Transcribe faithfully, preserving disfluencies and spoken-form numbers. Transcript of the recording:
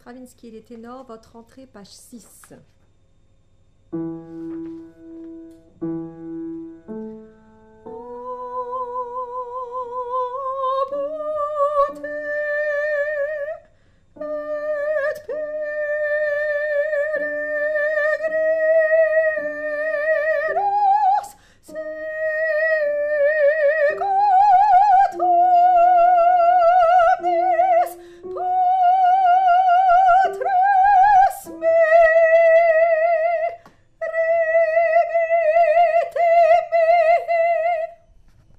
Stravinsky et les ténors, votre entrée, page six.